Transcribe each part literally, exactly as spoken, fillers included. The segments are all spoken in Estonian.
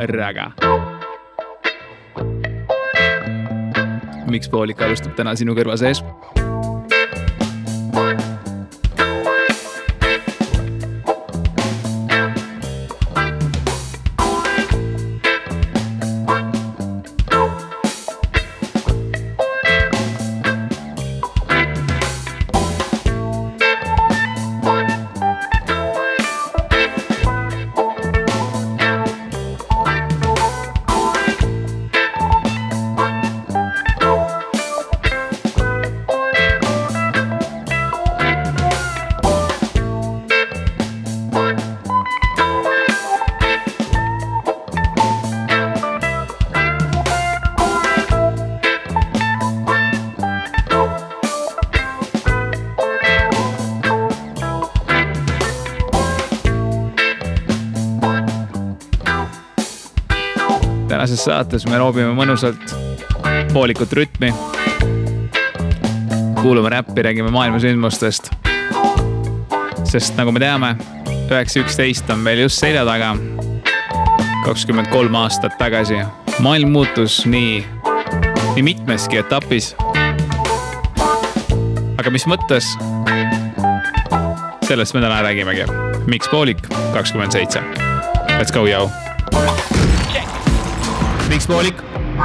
Räga. Miks poolik alustab täna sinu kõrva sees? Tänases saates me roobime mõnusalt poolikut rütmi. Kuulume räppi, räägime maailma sündmustest. Sest nagu me teame, üheksa üksteist on meil just selja taga. kakskümmend kolm aastat tagasi. Maailm muutus nii, nii mitmeski etapis. Aga mis mõttes? Sellest me täna räägimegi. Miks poolik? kakskümmend seitse. Let's go, yo! Miks poolik?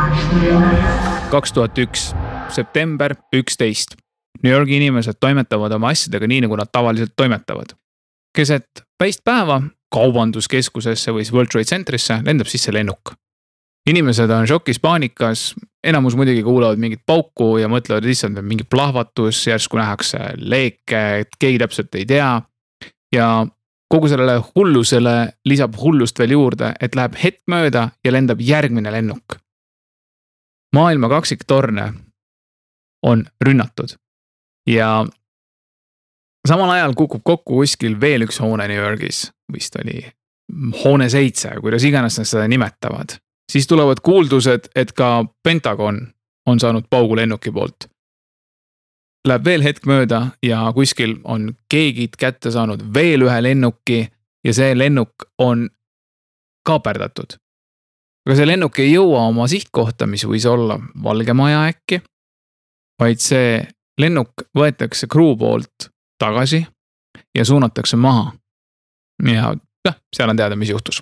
kaks tuhat üks, september üksteist. New Yorgi inimesed toimetavad oma asjadega nii, nagu nad tavaliselt toimetavad. Keset päist päeva kaubanduskeskusesse või World Trade Centerisse lendab sisse lennuk. Inimesed on šokis, paanikas, enamus muidugi kuulavad mingit pauku ja mõtlevad lihtsalt mingi plahvatus, järsku nähakse leeke, et keegi täpselt ei tea. Ja kogu sellele hullusele lisab hullust veel juurde, et läheb hetk mööda ja lendab järgmine lennuk. Maailma kaksiktorne on rünnatud ja samal ajal kukub kokku kuskil veel üks hoone New Yorgis, vist oli hoone seitse, kuidas iganes nad seda nimetavad. Siis tulevad kuuldused, et ka Pentagon on saanud paugu lennuki poolt. Läheb veel hetk mööda ja kuskil on keegid kätte saanud veel ühe lennuki ja see lennuk on kaaperdatud. Aga see lennuk ei jõua oma sihtkohta, mis võis olla Valge Maja äkki, vaid see lennuk võetakse crew poolt tagasi ja suunatakse maha. Ja noh, seal on teada, mis juhtus.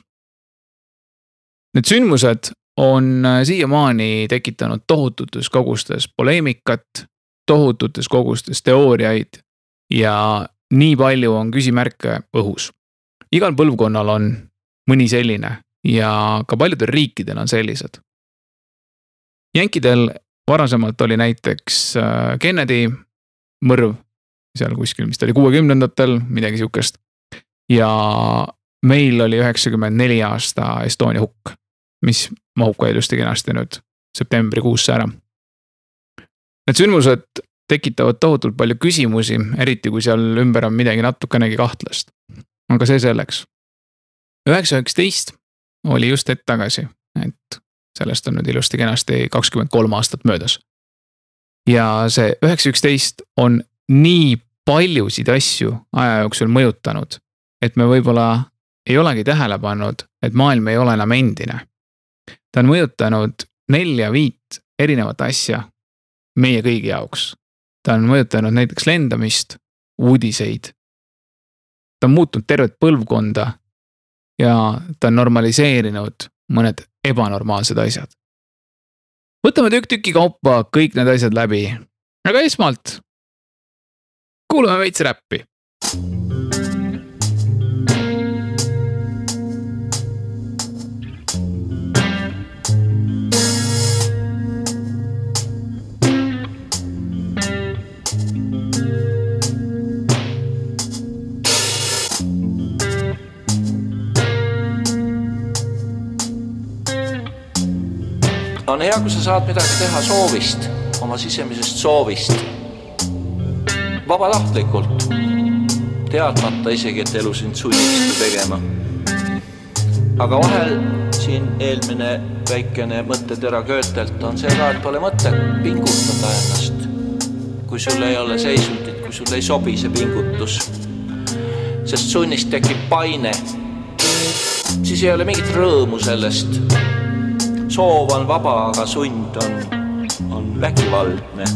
Need sündmused on siiamaani tekitanud tohututes kogustes poleemikat, tohututes kogustes teooriaid ja nii palju on küsimärke õhus. Igal põlvkonnal on mõni selline ja ka paljudel riikidel on sellised. Jänkidel varasemalt oli näiteks Kennedy mõrv, seal kuskil, mis ta oli kuuekümnendatel, midagi siukest. Ja meil oli üheksakümmend neli aasta Estonia hukk, mis mahub ka ilusti kenasti nüüd septembri kuusse ära. Need sündmused tekitavad tohutult palju küsimusi, eriti kui seal ümber on midagi natukenegi kahtlast. Aga see selleks. üheksa üksteist oli just hetk tagasi, et sellest on nüüd ilusti kenasti kakskümmend kolm aastat möödas. Ja see üheksa üksteist on nii paljusid asju aja jooksul mõjutanud, et me võib-olla ei olegi tähele pannud, et maailm ei ole enam endine. Ta on mõjutanud nelja viit erinevat asja meie kõigi jaoks. Ta on mõjutanud näiteks lendamist, uudiseid. Ta on muutnud tervet põlvkonda ja ta on normaliseerinud mõned ebanormaalsed asjad. Võtame tükk tüki kaupa kõik need asjad läbi. Aga esmalt kuulame veits räppi. On hea, kui sa saad midagi teha soovist, oma sisemisest soovist. Vabatahtlikult. Teadmata isegi, et elu sind sunnib tegema. Aga vahel siin eelmine väikene mõttetera Goethelt on see ka, et pole mõte pingutada ennast. Kui sul ei ole seisundit, kui sul ei sobi see pingutus. Sest sunnist tekib paine. siis ei ole mingit rõõmu sellest. Soov on vaba, aga sund on, on vägivaldne.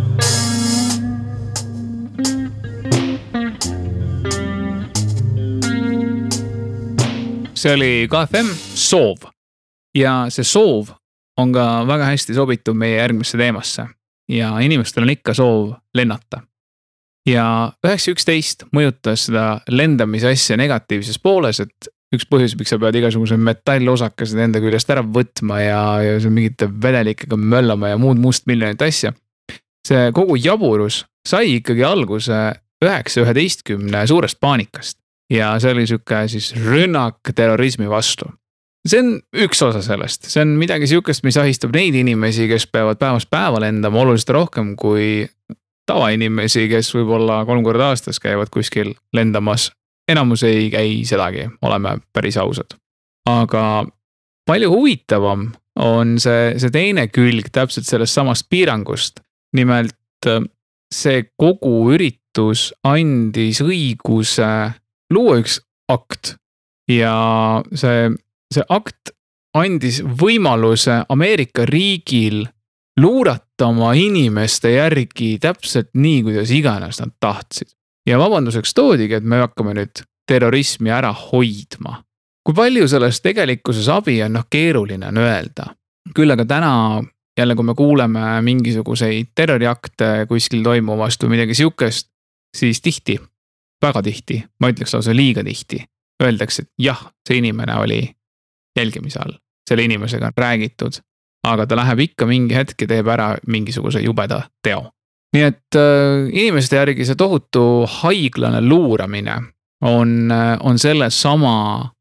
See oli K F M Soov. Ja see soov on ka väga hästi sobitud meie järgmisse teemasse. Ja inimestel on ikka soov lennata. Ja üheksa üksteist mõjutas seda lendamise asja negatiivses pooles, et üks põhjus, miks sa pead igasuguse metallosakesed enda küljest ära võtma ja, ja see mingite vedelikega möllama ja muud must miljonit asja. See kogu jaburus sai ikkagi alguse üheksa üheteistkümne suurest paanikast ja see oli siuke siis rünnak terrorismi vastu. See on üks osa sellest, see on midagi siukest, mis ahistab neid inimesi, kes peavad päevast päeva lendama oluliselt rohkem kui tavainimesi, kes võib-olla kolm korda aastas käivad kuskil lendamas. Enamus ei käi sedagi, oleme päris ausad. Aga palju huvitavam on see, see teine külg täpselt sellest samast piirangust. Nimelt see kogu üritus andis õiguse luua üks akt ja see See akt andis võimaluse Ameerika riigil luurata oma inimeste järgi täpselt nii, kuidas iganes nad tahtsid. Ja vabanduseks toodigi, et me hakkame nüüd terrorismi ära hoidma. Kui palju sellest tegelikkuses abi on, noh keeruline on öelda. Küll aga täna jälle, kui me kuuleme mingisuguseid terroriakte kuskil toimuvast või midagi siukest, siis tihti, väga tihti, ma ütleks lausa liiga tihti, öeldakse, et jah, see inimene oli jälgimise all. Selle inimesega on räägitud, aga ta läheb ikka mingi hetk ja teeb ära mingisuguse jubeda teo. Nii et äh, inimeste järgi see tohutu haiglane luuramine on, on selle sama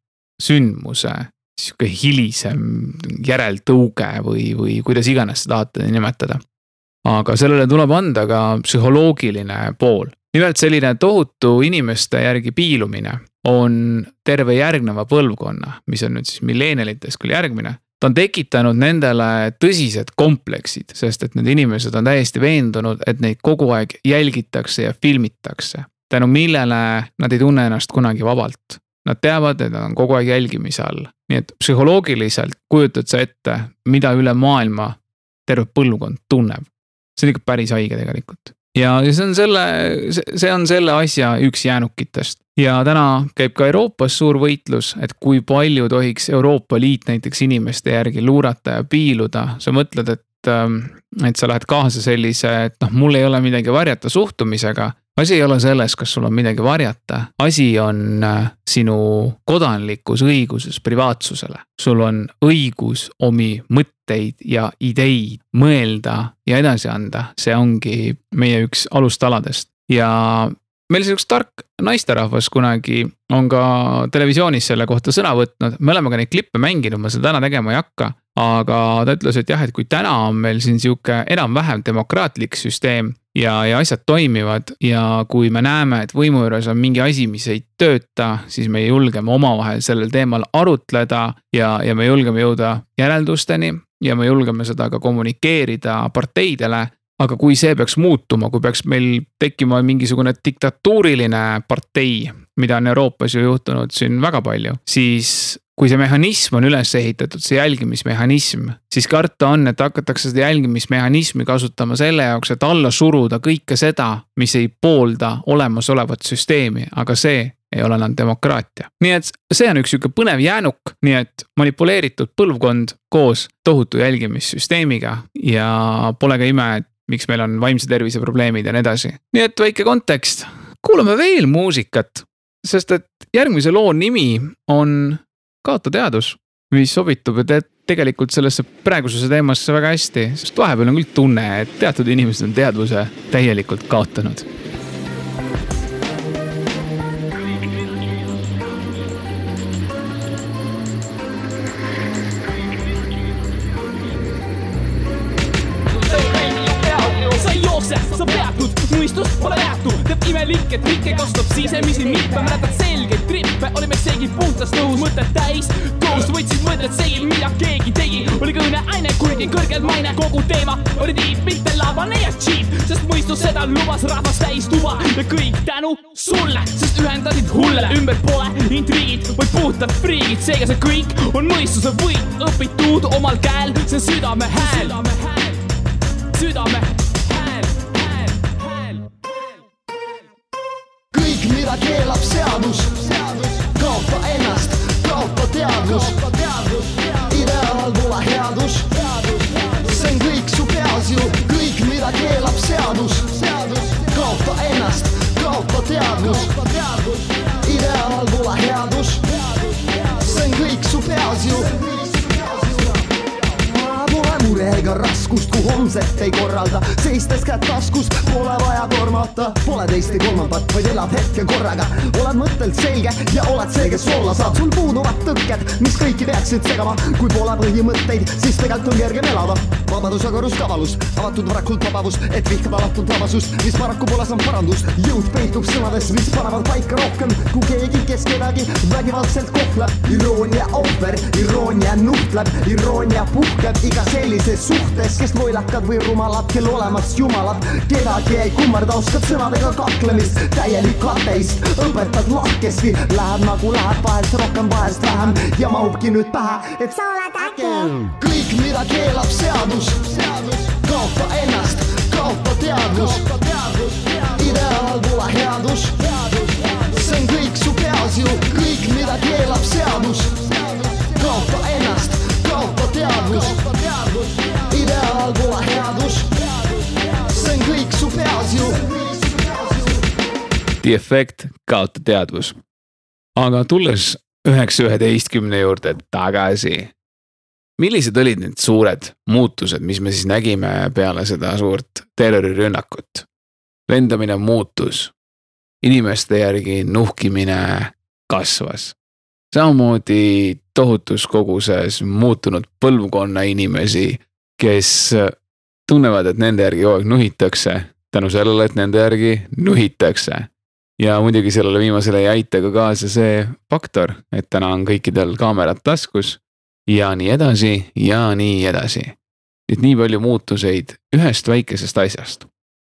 sündmuse siuke hilisem järeltõuge või, või kuidas iganes seda tahate nimetada. Aga sellele tuleb anda ka psühholoogiline pool. Nimelt selline tohutu inimeste järgi piilumine on terve järgneva põlvkonna, mis on nüüd siis millenialitest küll järgmine. Ta on tekitanud nendele tõsised kompleksid, sest et need inimesed on täiesti veendunud, et neid kogu aeg jälgitakse ja filmitakse. Tänu millele nad ei tunne ennast kunagi vabalt. Nad teavad, et nad on kogu aeg jälgimise all. Nii et psühholoogiliselt kujutad sa ette, mida üle maailma terve põlvkond tunneb. See on ikka päris haige tegelikult. Ja see on selle, see on selle asja üks jäänukitest. Ja täna käib ka Euroopas suur võitlus, et kui palju tohiks Euroopa Liit näiteks inimeste järgi luurata ja piiluda. Sa mõtled, et, et sa lähed kaasa sellise, et noh, mul ei ole midagi varjata suhtumisega. Asi ei ole selles, kas sul on midagi varjata. Asi on sinu kodanlikus õiguses privaatsusele. Sul on õigus omi mõtteid ja ideid mõelda ja edasi anda. See ongi meie üks alustaladest. Ja meil see üks tark naisterahvas kunagi on ka televisioonis selle kohta sõna võtnud. Me oleme ka neid klippe mänginud, ma seda täna tegema ei hakka. Aga ta ütles, et jah, et kui täna on meil siin siuke enam-vähem demokraatlik süsteem ja, ja asjad toimivad ja kui me näeme, et võimu juures on mingi asi, mis ei tööta, siis me julgeme omavahel sellel teemal arutleda ja, ja me julgeme jõuda järeldusteni ja me julgeme seda ka kommunikeerida parteidele. Aga kui see peaks muutuma, kui peaks meil tekkima mingisugune diktatuuriline partei, mida on Euroopas ju juhtunud siin väga palju, siis kui see mehhanism on üles ehitatud, see jälgimismehhanism, siis karta on, et hakatakse seda jälgimismehhanismi kasutama selle jaoks, et alla suruda kõike seda, mis ei poolda olemasolevat süsteemi, aga see ei ole enam demokraatia. Nii et see on üks siuke põnev jäänuk, nii et manipuleeritud põlvkond koos tohutu jälgimissüsteemiga ja pole ka ime, et miks meil on vaimse tervise probleemid ja nii edasi. Nii et väike kontekst. Kuulame veel muusikat, sest et järgmise loo nimi on Kaota teadus, mis sobitub ja tegelikult sellesse praegusesse teemasse väga hästi, sest vahepeal on küll tunne, et teatud inimesed on teadvuse täielikult kaotanud. Sa peatud, muistust pole jäetud, teeb imelik, et rikke kastab sisemisi mippe, mäletad selgeid trippe, olime seegi puhtast nõus, mõtted täis, koos võtsid mõtted seegi, mida keegi tegi, oli kõne aine, kuigi kõrgelt maine, kogu teema oli tiip, mitte labane ja cheap, sest mõistus vastu seda lubas rahvas täis tuba ja kõik tänu sulle, sest ühendasid hulle. Ümber pole intriigid või puhtad friigid, seega see kõik on mõistuse võit, õpitud omal käel, see südame hääl. Südame hääl, hääl, hääl. Kõik, mida keelab seadus, kaota ennast, kaota teadvus. Ideaal pole headus, see on kõik su peas ju. Kõik, mida keelab seadus, kaota ennast, kaota teadvus. Ideaal pole headus, see on kõik su peas ju. Pole mure ega raskust, kui homset ei korralda. Seistes käed taskus, pole vaja tormata. Pole teist ei kolmandat, vaid elad hetke korraga. Oled mõttelt selge ja oled see, kes olla saad. Sul puuduvad tõkked, mis kõiki peaksid segama. Kui pole põhimõtteid, siis tegelikult on kergem elada. Vabadus aga ruskavalus, avatud varakult vabavust, et vihkab alatud vabasust, mis paraku pole saanud parandust. Jõud peitub sõnades, mis panevad paika rohkem, kui keegi, kes kedagi vägivaldselt kohtleb. Iroonia ohver, iroonia nuhtleb, iroonia puhkeb iga sellises suhtes, kes loilakad või rumalad, kel olemas jumalad. Kedagi ei kummarda, oskad sõnadega kaklemist, täielik ateist, õpetad lahkesti. Läheb nagu läheb, vahest rohkem, vahest vähem ja mahubki nüüd pähe, et sa oled äkki. Kõik, mida keelab seadus, kaota ennast, kaota teadvus. Ideaal pole headus, see on kõik su peas ju. Kõik, mida keelab seadus, kaota ennast, kaota teadvus. Ideaal pole headus, see on kõik su peas ju. The Effect, kaota teadvus. Aga tulles üheksa üheteistkümne juurde tagasi, millised olid need suured muutused, mis me siis nägime peale seda suurt terrorirünnakut? Lendamine muutus, inimeste järgi nuhkimine kasvas. Samamoodi tohutus koguses muutunud põlvkonna inimesi, kes tunnevad, et nende järgi kogu aeg nuhitakse, tänu sellele, et nende järgi nuhitakse. Ja muidugi sellele viimasele ei aita ka kaasa see faktor, et täna on kõikidel kaamerad taskus ja nii edasi ja nii edasi. Et nii palju muutuseid ühest väikesest asjast.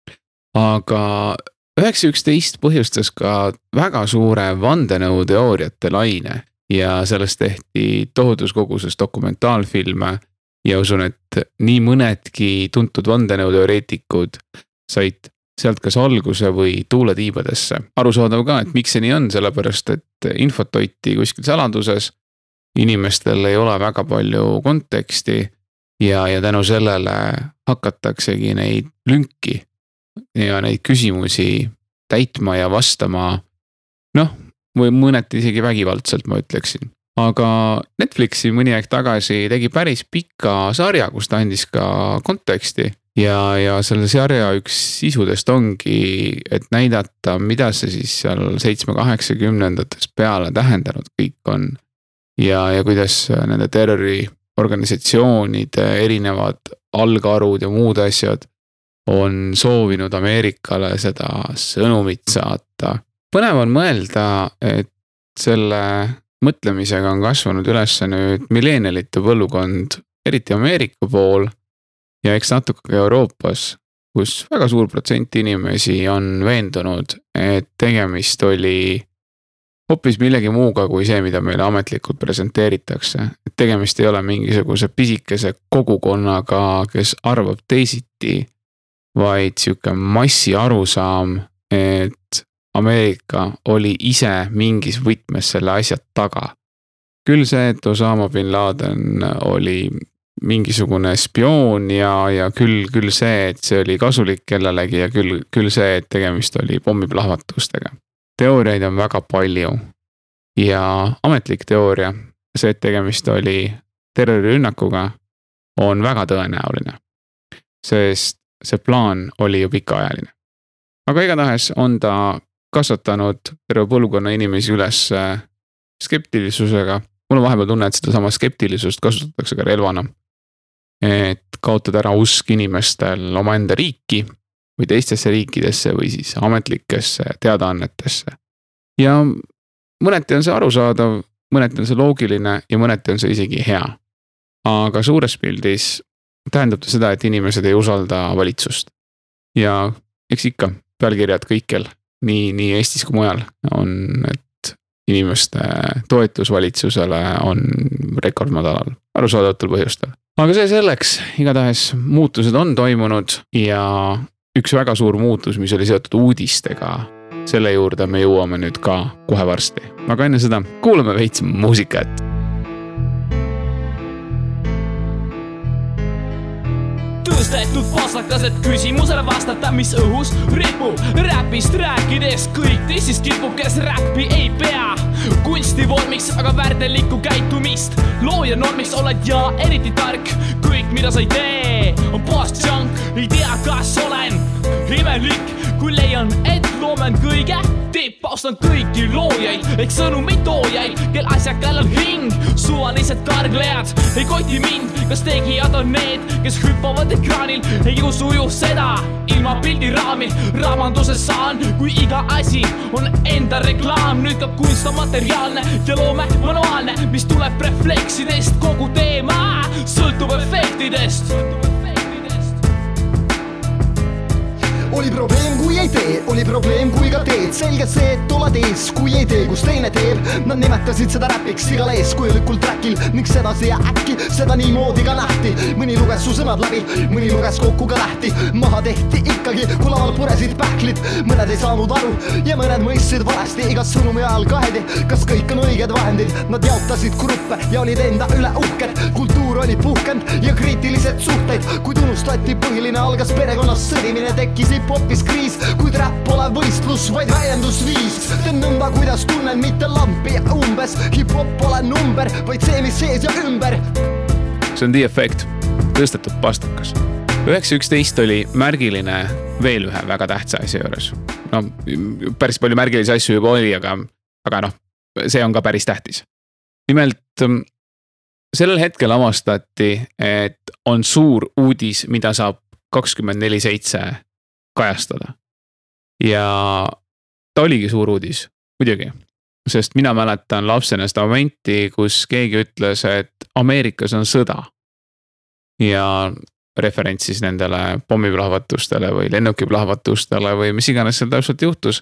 Aga üheksa üksteist põhjustas ka väga suure vandenõuteooriate laine ja sellest tehti tohutus koguses dokumentaalfilme ja usun, et nii mõnedki tuntud vandenõuteoreetikud said sealt kas alguse või tuuletiibadesse. Arusaadav ka, et miks see nii on, sellepärast, et infot hoiti kuskil saladuses, inimestel ei ole väga palju konteksti ja, ja tänu sellele hakataksegi neid lünki ja neid küsimusi täitma ja vastama, noh, või mõneti isegi vägivaldselt, ma ütleksin. Aga Netflixi mõni aeg tagasi tegi päris pika sarja, kus ta andis ka konteksti ja, ja selle sarja üks sisudest ongi, et näidata, mida see siis seal seitsme kaheksakümnendates peale tähendanud kõik on ja, ja kuidas nende terroriorganisatsioonide erinevad algarud ja muud asjad on soovinud Ameerikale seda sõnumit saata. Põnev on mõelda, et selle mõtlemisega on kasvanud üles nüüd millenialite põlvkond, eriti Ameerika pool ja eks natuke ka Euroopas, kus väga suur protsent inimesi on veendunud, et tegemist oli hoopis millegi muuga kui see, mida meile ametlikult presenteeritakse. Et tegemist ei ole mingisuguse pisikese kogukonnaga, kes arvab teisiti, vaid siuke massi arusaam, et Ameerika oli ise mingis võtmes selle asja taga. Küll see, et Osama bin Laden oli mingisugune spioon ja, ja küll, küll see, et see oli kasulik kellelegi ja küll, küll see, et tegemist oli pommiplahvatustega. Teooriaid on väga palju ja ametlik teooria, see, et tegemist oli terrorirünnakuga, on väga tõenäoline, sest see plaan oli ju pikaajaline. Aga igatahes on ta kasvatanud terve põlvkonna inimesi üles skeptilisusega. Mul on vahepeal tunne, et seda sama skeptilisust kasutatakse ka relvana. Et kaotada ära usk inimestel omaenda riiki või teistesse riikidesse või siis ametlikesse teadaannetesse. Ja mõneti on see arusaadav, mõneti on see loogiline ja mõneti on see isegi hea. Aga suures pildis tähendab ta seda, et inimesed ei usalda valitsust. Ja eks ikka pealkirjad kõikjal, nii, nii Eestis kui mujal on, et inimeste toetus valitsusele on rekordmadalal, arusaadavatel põhjustel. Aga see selleks, igatahes muutused on toimunud ja üks väga suur muutus, mis oli seotud uudistega, selle juurde me jõuame nüüd ka kohe varsti. Aga enne seda kuulame veits muusikat. Tõstetud pasakas, et küsimusele vastata, mis õhus ripub. Räpist rääkides kõik teisest kipub, kes räppi ei pea kunstivormiks, aga väärtelikku käitumist looja normiks oled ja eriti tark. Kõik, mida sa ei tee, on post-junk. Ei tea, kas olen imelik, kui leian, et loomen kõige tipp. Austan kõiki loojaid, ehk sõnumeid toojaid, kel asja kallal hing. Suvalised karglejad ei koti mind, kas tegijad on need, kes hüppavad ekraanil. Ei usu ju seda, ilma pildiraami raamanduses saan, kui iga asi on enda reklaam. Nüüd ka kunst on materiaalne ja loome manuaalne, mis tuleb refleksidest. Kogu teema sõltub efektidest. Oli probleem, kui ei tee, oli probleem, kui ka teed. Selge see, et oled ees, kui ei tee, kus teine teeb. Nad nimetasid seda räpiks igal eeskujulikul trackil. Ning sedasi ja äkki seda niimoodi ka nähti. Mõni luges su sõnad läbi, mõni luges kokku ka lähti. Maha tehti ikkagi, kui laval puresid pähklid. Mõned ei saanud aru ja mõned mõistsid valesti. Igas sõnumi ajal kahedi, kas kõik on õiged vahendid. Nad jaotasid gruppe ja olid enda üle uhked. Kultuur oli puhkend ja kriitilised suhteid. Kui tunustati põhiline algas perekonnas sõdimine, tekkis hip-hopis kriis, kuid rap pole võistlus, vaid väljendusviis. Teen nõnda, kuidas tunnen, mitte lampi ja umbes. Hip-hop pole number, vaid see, mis sees ja ümber. See on The Effect, tõstetud pastakas. üheksa üksteist oli märgiline veel ühe väga tähtsa asja juures. No, päris palju märgilisi asju juba oli, aga, aga noh, see on ka päris tähtis. Nimelt, sellel hetkel avastati, et on suur uudis, mida saab kakskümmend neli seitse kajastada. Ja ta oligi suur uudis, muidugi. Sest mina mäletan lapsena seda momenti, kus keegi ütles, et Ameerikas on sõda. Ja referentsis nendele pommiplahvatustele või lennukiplahvatustele või mis iganes seal täpselt juhtus.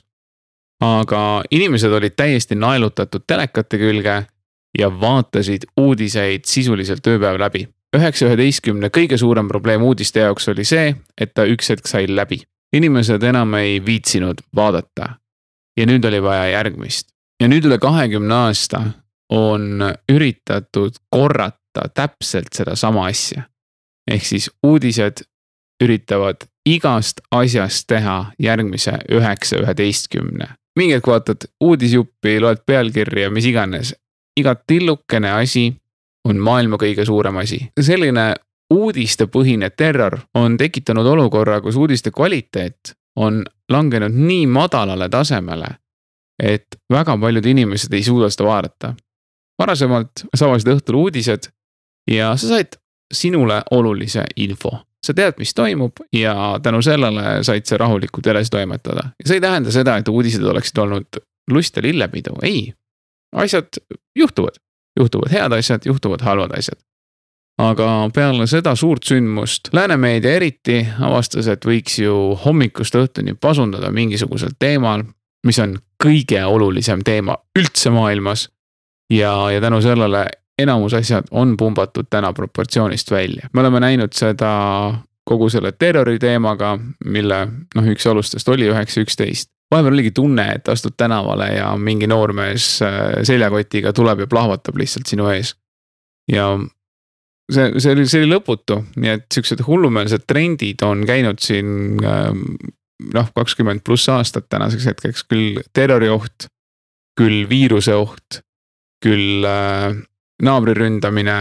Aga inimesed olid täiesti naelutatud telekate külge ja vaatasid uudiseid sisuliselt ööpäev läbi. üheksa üheteistkümne kõige suurem probleem uudiste jaoks oli see, et ta üks hetk sai läbi. Inimesed enam ei viitsinud vaadata ja nüüd oli vaja järgmist. Ja nüüd üle kahekümne aasta on üritatud korrata täpselt seda sama asja. Ehk siis uudised üritavad igast asjast teha järgmise üheksa üheteistkümne. Mingi hetk vaatad uudisjuppi, loed pealkirja, mis iganes. Iga tillukene asi on maailma kõige suurem asi. Selline uudiste põhine terror on tekitanud olukorra, kus uudiste kvaliteet on langenud nii madalale tasemele, et väga paljud inimesed ei suuda seda vaadata. Varasemalt savasid õhtul uudised ja sa said sinule olulise info. Sa tead, mis toimub ja tänu sellele said sa rahulikult edasi toimetada. Ja see ei tähenda seda, et uudised oleksid olnud lust ja lillepidu. Ei, asjad juhtuvad. Juhtuvad head asjad, juhtuvad halvad asjad. Aga peale seda suurt sündmust läänemeedia eriti avastas, et võiks ju hommikust õhtuni pasundada mingisugusel teemal, mis on kõige olulisem teema üldse maailmas ja, ja tänu sellele enamus asjad on pumbatud täna proportsioonist välja. Me oleme näinud seda kogu selle terrori teemaga, mille noh, üks alustest oli üheksa üksteist. Vahepeal oligi tunne, et astud tänavale ja mingi noormees seljakotiga tuleb ja plahvatab lihtsalt sinu ees. Ja see, see, oli, see oli lõputu, nii et sellised hullumeelsed trendid on käinud siin noh, kakskümmend pluss aastat tänaseks hetkeks, küll terrorioht, küll viiruseoht, küll naabri ründamine,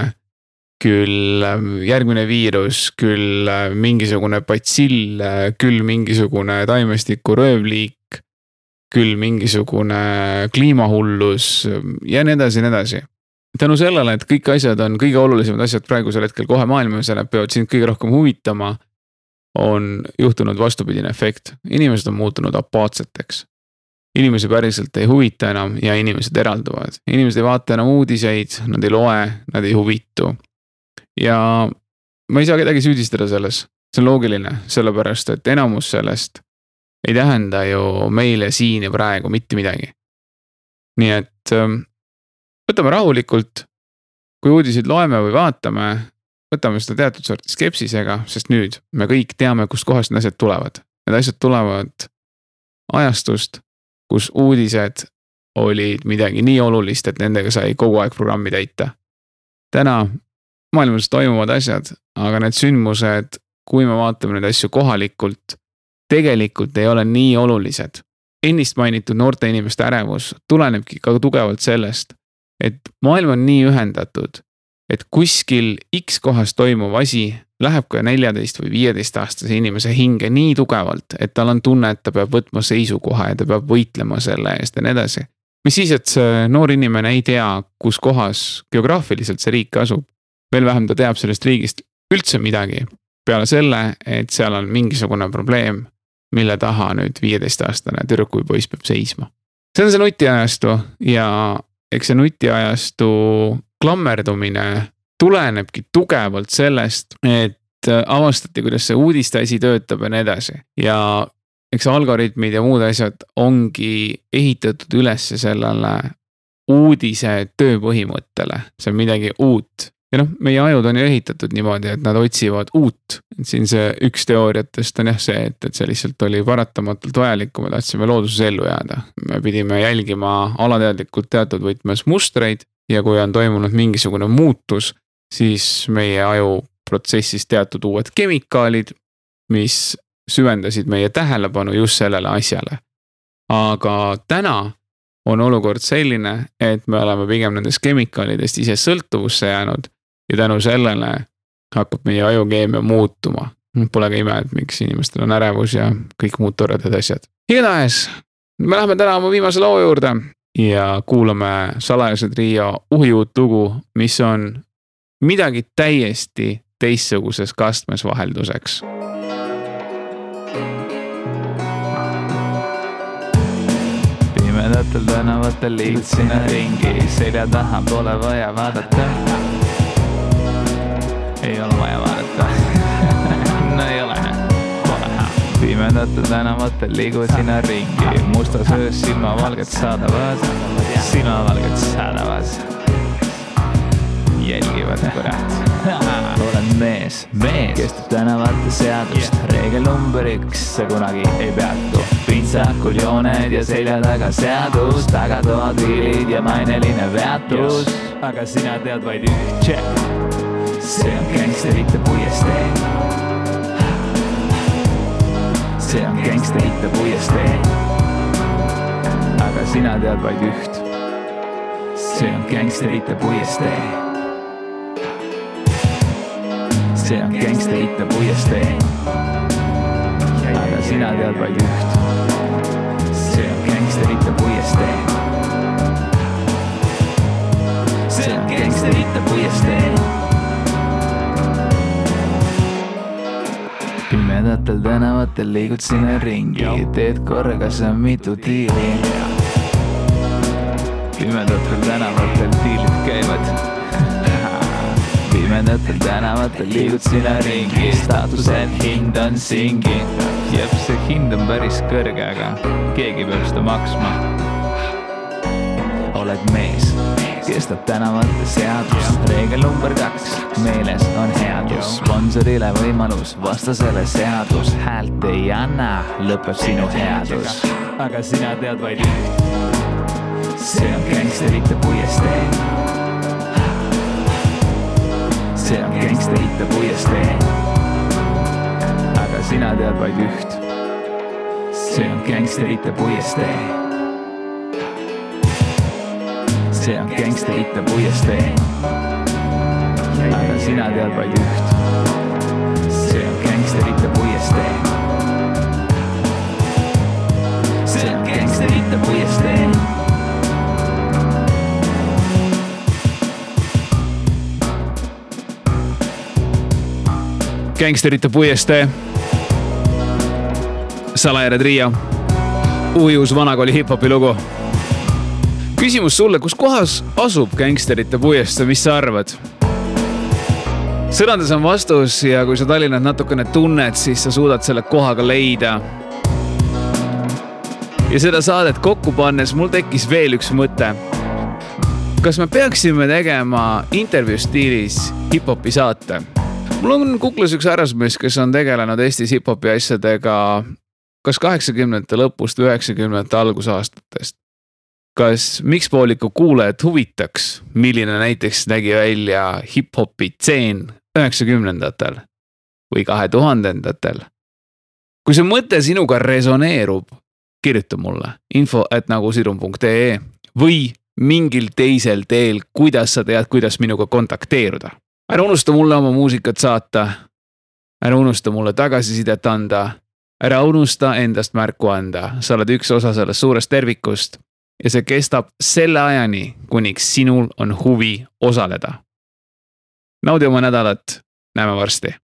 küll järgmine viirus, küll mingisugune patsill, küll mingisugune taimestiku röövliik, küll mingisugune kliimahullus ja nii edasi, nii edasi. Tänu sellele, et kõik asjad on kõige olulisemad asjad praegusel hetkel kohe maailmas ja peavad sind kõige rohkem huvitama, on juhtunud vastupidine efekt. Inimesed on muutunud apaatseteks. Inimesi päriselt ei huvita enam ja inimesed eralduvad. Inimesed ei vaata enam uudiseid, nad ei loe, nad ei huvitu. Ja ma ei saa kedagi süüdistada selles. See on loogiline, sellepärast, et enamus sellest ei tähenda ju meile siin ja praegu mitte midagi. Nii et võtame rahulikult, kui uudiseid loeme või vaatame, võtame seda teatud sorti skepsisega, sest nüüd me kõik teame, kust kohast need asjad tulevad. Need asjad tulevad ajastust, kus uudised olid midagi nii olulist, et nendega sai kogu aeg programmi täita. Täna maailmas toimuvad asjad, aga need sündmused, kui me vaatame neid asju kohalikult, tegelikult ei ole nii olulised. Ennist mainitud noorte inimeste ärevus tulenebki ka tugevalt sellest, et maailm on nii ühendatud, et kuskil X kohas toimuv asi läheb ka neljateist või viieteist aastase inimese hinge nii tugevalt, et tal on tunne, et ta peab võtma seisukoha ja ta peab võitlema selle eest ja nii edasi. Mis siis, et see noor inimene ei tea, kus kohas geograafiliselt see riik asub. Veel vähem ta teab sellest riigist üldse midagi. Peale selle, et seal on mingisugune probleem, mille taha nüüd viieteist aastane tüdruk või poiss peab seisma. See on see nutiajastu ja eks see nutiajastu klammerdumine tulenebki tugevalt sellest, et avastati, kuidas see uudiste asi töötab ja nii edasi. Ja eks algoritmid ja muud asjad ongi ehitatud üles sellele uudise tööpõhimõttele. See on midagi uut. Ja noh, meie ajud on ju ehitatud niimoodi, et nad otsivad uut. Siin see üks teooriatest on jah see, et, et see lihtsalt oli paratamatult vajalik, kui me tahtsime looduses ellu jääda. Me pidime jälgima alateadlikult teatud võtmes mustreid ja kui on toimunud mingisugune muutus, siis meie aju protsessis teatud uued kemikaalid, mis süvendasid meie tähelepanu just sellele asjale. Aga täna on olukord selline, et me oleme pigem nendest kemikaalidest ise sõltuvusse jäänud ja tänu sellele hakkab meie ajukeemia muutuma. Pole ka ime, et miks inimestel on ärevus ja kõik muud toredad asjad. Igatahes, me lähme täna oma viimase loo juurde ja kuulame Salajase trio uhiuut lugu, mis on midagi täiesti teistsuguses kastmes vahelduseks. Pimedatel tänavatel liigud sinna ringi, selja taha pole vaja vaadata. Ei ole vaja vaadata. No ei ole. Pole. Pimedatel tänavatel liigud sinna ringi, mustas öös silmavalget saadavad, silmavalget saadavad. Jälgivad kurat. Olen mees, mees, kes teeb tänavate seadust, reegel number üks, see kunagi ei peatu. Pintsakul jooned ja selja taga seadus, tagatoad viilid ja maineline väärtus. Aga sina tead vaid üht, check. See on gangsterite puiestee. See on gangsterite puiestee. Aga sina tead vaid üht. See on gangsterite puiestee. See on gangsterite puiestee. Aga sina tead vaid üht. See on gangsterite puiestee. See on gangsterite puiestee. Pimedatel tänavatel liigud sinna ringi, teed korraga sa mitu tiili. Pimedatel tänavatel tiilid käivad. Pimedatel tänavatel liigud sinna ringi, staatusel hind on singi. Jep, see hind on päris kõrge, aga keegi peab seda maksma. Oled mees, kes teeb tänavate seadust, reegel number kaks, meeles on headus. Sponsorile võimalus, vastasele seadus, häält ei anna, lõpeb sinu headus. Aga sina tead vaid üht. See on gangsterite puiestee. See on gangsterite puiestee. Aga sina tead vaid üht. See on gangsterite puiestee. See on gangsterite puiestee. Aga sina tead vaid üht. See on gangsterite puiestee. See on gangsterite puiestee. Gangsterite puiestee. Salajane trio. Uhiuus vanakooli hip-hopi lugu. Küsimus sulle, kus kohas asub gangsterite puiestee, mis sa arvad? Sõnades on vastus ja kui sa Tallinnat natukene tunned, siis sa suudad selle kohaga leida. ja seda saadet kokku pannes mul tekkis veel üks mõte. Kas me peaksime tegema intervjuu stiilis hip-hopi saate? Mul on kuklas üks härrasmees, kes on tegelenud Eestis hip-hopi asjadega kas kaheksakümnendate lõpust või üheksakümnendate algusaastatest. Kas mikspooliku kuulajad huvitaks, milline näiteks nägi välja hip-hopi tseen üheksakümnendatel või kahe tuhandendatel? Kui see mõte sinuga resoneerub, kirjuta mulle info et nagu sirum punkt ee või mingil teisel teel, kuidas sa tead, kuidas minuga kontakteeruda. Ära unusta mulle oma muusikat saata, ära unusta mulle tagasisidet anda, ära unusta endast märku anda. Sa oled üks osa sellest suurest tervikust ja see kestab selle ajani, kuniks sinul on huvi osaleda. Naudi oma nädalat, näeme varsti.